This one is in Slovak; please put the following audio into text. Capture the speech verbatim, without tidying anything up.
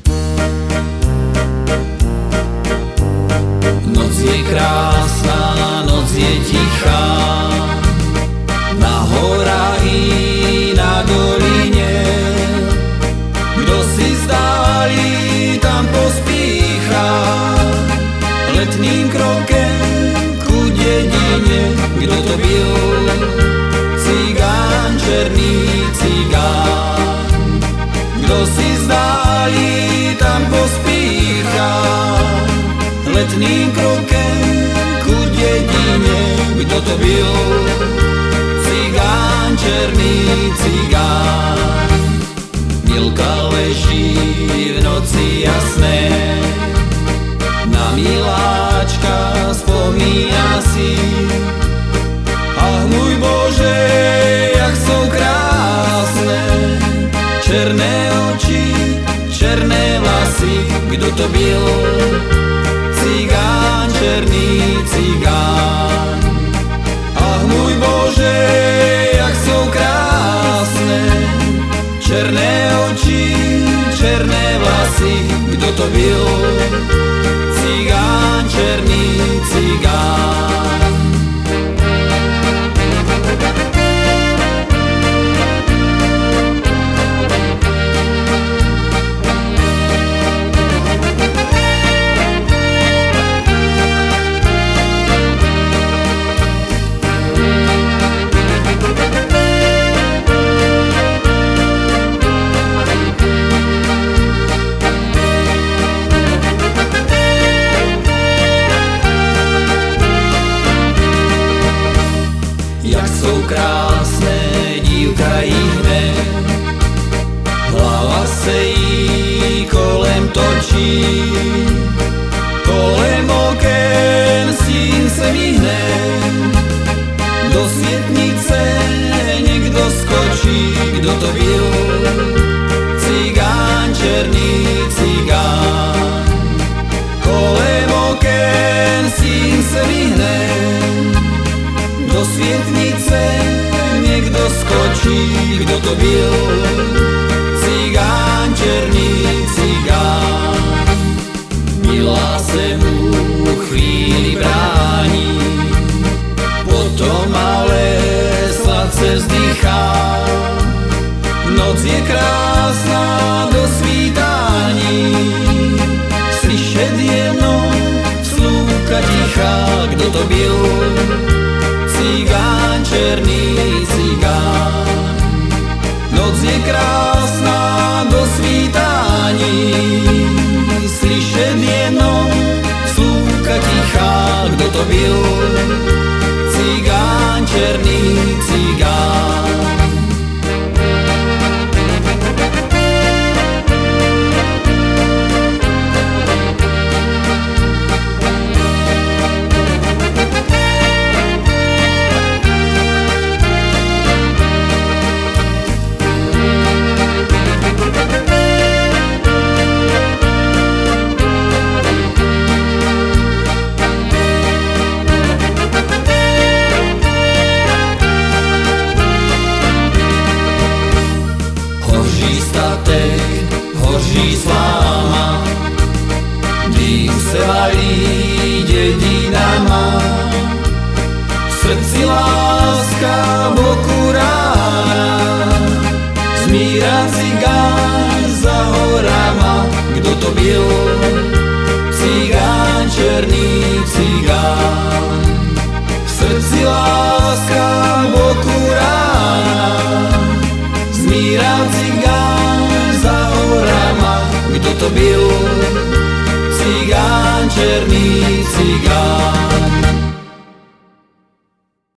Noc je krásna, noc je tichá, na horách i na doline. Kdo si zdáli tam pospíchá letným krokem ku dedine. Kdo to byl? Cigán, černý cigán. Kdo si zdáli tam pospíchá letným krokem ku dedine. Kdo to byl? Cigán, černý cigán. Milka leží v noci jasné, na miláčka spomína si. Ach môj Bože, jak sú krásne, černé oči, černé vlasy. Kdo to byl? Cigán, černý cigán. Ach môj Bože, jak sú krásne, černé oči, černé vlasy. Kdo to byl? Cigán, černý cigán. Jak sú krásne, dívka ich hne, hlava se jí kolem točí. Kolem oken stín se mi hne, do světnice někdo skočí. Kdo to byl? Cigán, černý cigán. Kolem oken stín se mi hne, do světnice někdo skočí. Kdo to byl? Cigán, černý cigán. Milá se mu chvíli brání, potom ale sladce vzdychá. Noc je krásná do svítání, slyšet jenom slůvka tichá. Kdo to byl? Cigán, černý cigán. Noc je krásná do svítání, slyšet jenom slůvka tichá. Kdo to byl? Cigán, černý cigán. Hoří sláma, dým se valí dědinama, v srdci láska, boku rána, smírá cigán za horama. Kdo to byl? Cigán, černý cigán. V srdci láska, boku rána, smírá cigán za horama. Kdo to byl?